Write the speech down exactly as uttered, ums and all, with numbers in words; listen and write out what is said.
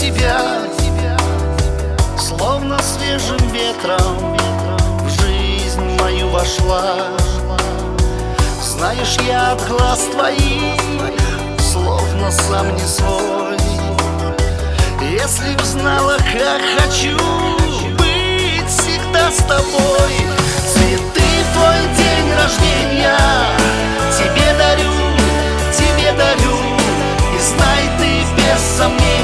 тебя, словно свежим ветром в жизнь мою вошла. Знаешь, я от глаз твоих словно сам не свой. Если б знала, как хочу быть всегда с тобой. Цветы в твой день рождения тебе дарю, тебе дарю. И знай ты без сомнения,